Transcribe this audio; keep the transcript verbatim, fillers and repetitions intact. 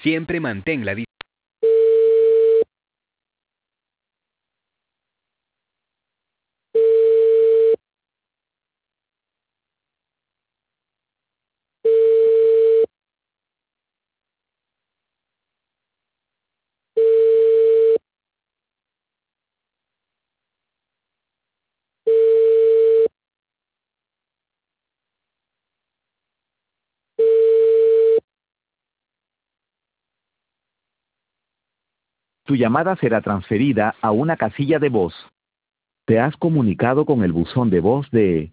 Siempre mantén la distancia. Tu llamada será transferida a una casilla de voz. Te has comunicado con el buzón de voz de